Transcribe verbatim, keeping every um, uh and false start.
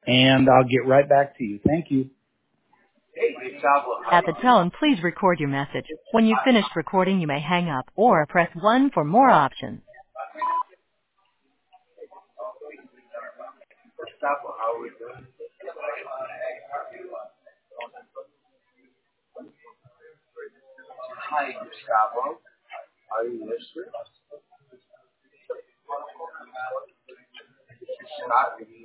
and I'll get right back to you. Thank you. At the tone, please record your message. When you've finished recording, you may hang up or press one for more options. Hi, Gustavo. Are you listening? This is Scott.